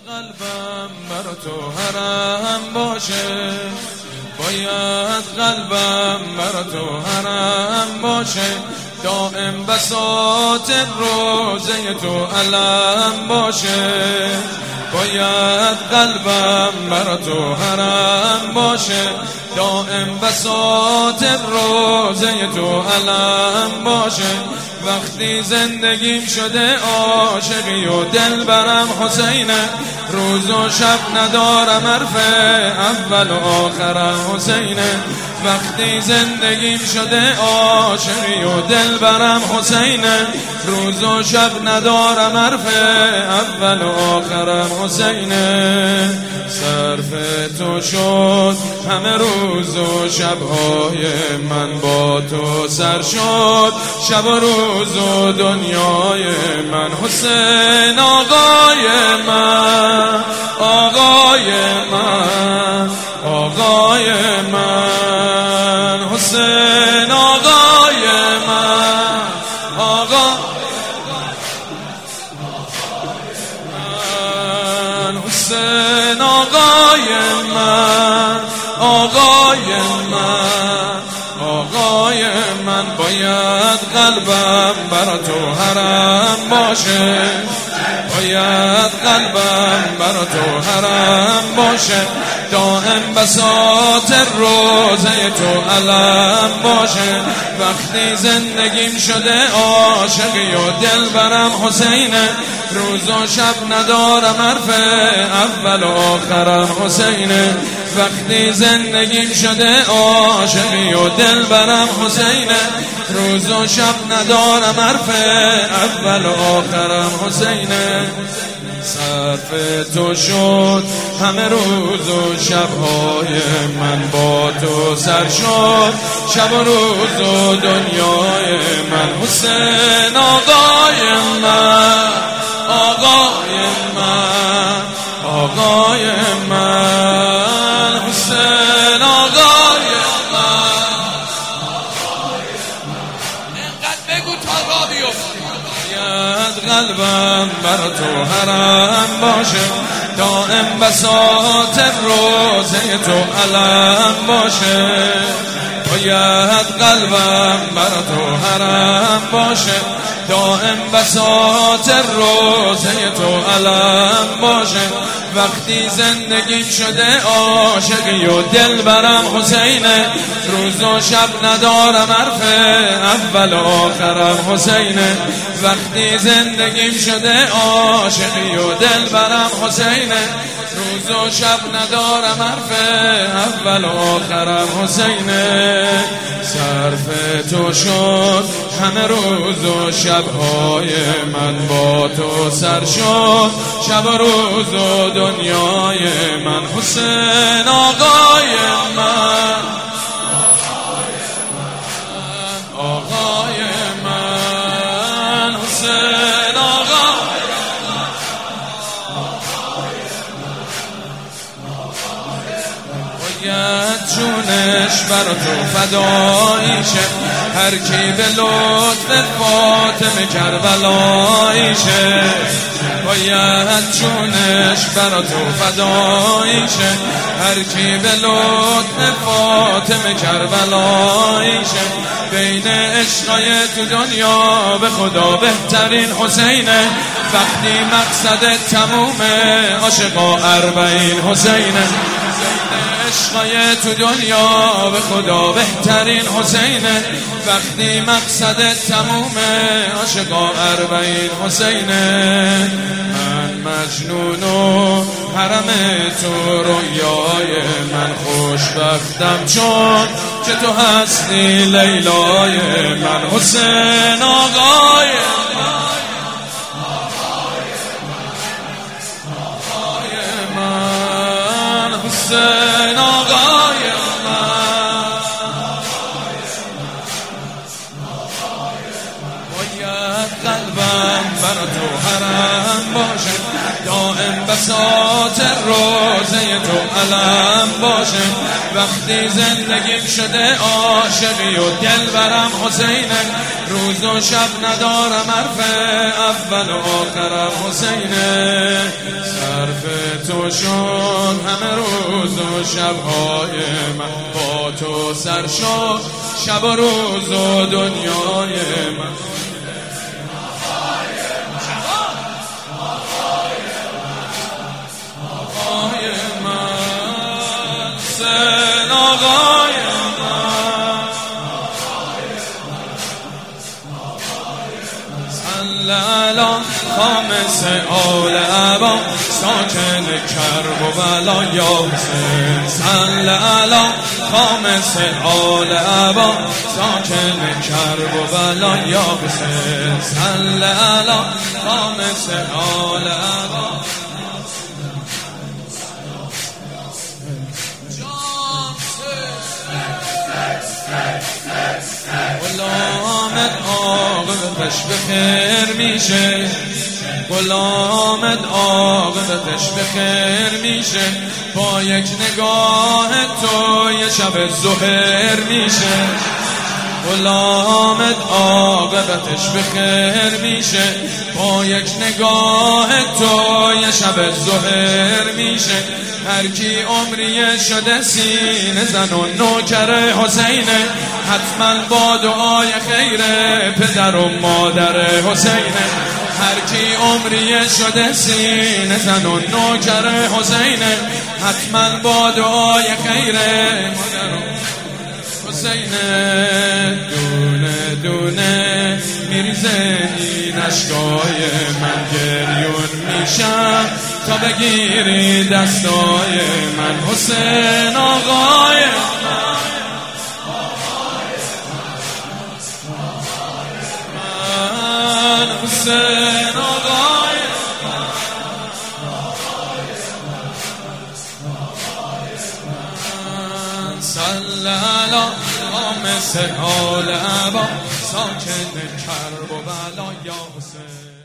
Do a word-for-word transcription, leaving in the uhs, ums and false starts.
قلبم بر تو حرم باشه، باید قلبم بر تو حرم باشه، دائم بساط روزه تو علم باشه، باید قلبم بر تو حرم باشه، دائم بساط روزه تو علم باشه. وقتی زندگیم شده عاشقی و دل برم حسینه، روز و شب ندارم حرف اول و آخرم حسینه. وقتی زندگیم شده عاشقی و دل برم حسینه، روز و شب ندارم حرف اول و آخرم حسینه. صرف تو شد همه روز و شبهای من، با تو سر شد شب و روز و دنیای من. حسین آقای من، آقای من، آقای من، حسین آقای من، آقا من، حسین آقای من، آقای من، آقای من. باید قلبم بر تو حرم باشه، باید قلبم بر تو حرم باشه، دائم بساط روزه تو علم باشه. وقتی زندگیم شده عاشقی و دل برم حسینه، روز و شب ندارم حرف اول و آخرم حسینه. وقتی زندگیم شده عاشقی و دل برم حسینه، روز و شب ندارم حرف اول و آخرم حسینه. صرف تو شد همه روز و شبهای من، با تو سر شد شب و روز و دنیای من. حسین آقای من، آقای من، آقای من، حسین آقای من. اینقدر بگو تا را بیفتی. باید قلبم بر تو حرم باشه، دائم بساط روزه تو علم باشه، باید قلبم بر تو حرم باشه، دائم بساط روزه تو علم باشه. وقتی زندگیم شده عاشقی و دل برم حسینه، روز و شب ندارم حرف اول و آخرم حسینه. وقتی زندگیم شده عاشقی و دل برم حسینه، روز و شب ندارم حرف اول و آخرم حسینه. صرف تو شد همه روز و شبهای من، با تو سر شد شب و روز و دنیای من. حسین آقای من، آقای من، حسین آقای باید جونش بر تو فداییشه، هر کی به لطف فاطمه کربلاییشه. باید جونش بر تو فداییشه، هر کی به لطف فاطمه کربلاییشه. بین عشقای تو دنیا به خدا بهترین حسینه، وقتی مقصد تمومه عاشقا اربعین حسینه. عشقای تو دنیا به خدا بهترین حسینه، وقتی مقصد تمومه عاشقا اربعین حسینه. من مجنون و حرم تو رویای من، خوشبختم چون که تو هستی لیلای من. حسین آقای من، آقای من، حسین آقای من. باید قلبم بر تو حرم باشه، دائم بساط روزه تو علم باشه. وقتی زندگیم شده عاشقی و دل برم حسینه، روز و شب ندارم حرف اول و آخرم حسینه. صرف تو شد همه روز و شبهای من، با تو سر شد شب و روز و دنیای من. آقای من سن آقای من، سلالا خامس آل عبا ساکن کرب و بلا یا حسین. سلالا خامس آل عبا ساکن کرب و بلا یا حسین. سلالا خامس آل عبا غلامت عاقبتش به خیر میشه، غلامت عاقبتش به خیر میشه، با یک نگاه تو یه شب ظهر میشه. غلامت عاقبتش به خیر میشه، با یک نگاه تو یه شب ظهر میشه. هر کی عمریه شده سینه زن و نوکر حسینه، حتما با دعای خیر پدر و مادر حسینه. هر کی عمریه شده سینه زن و نوکر حسینه، حتما با دعای خیر مادر حسینه. دونه دونه میریزه این اشکای من، گریون میشم تا بگیری دستای من. حسین آقای من، حسین آقای من، سلالا خامس آل عبا ساکن کرب و بلا یا حسین.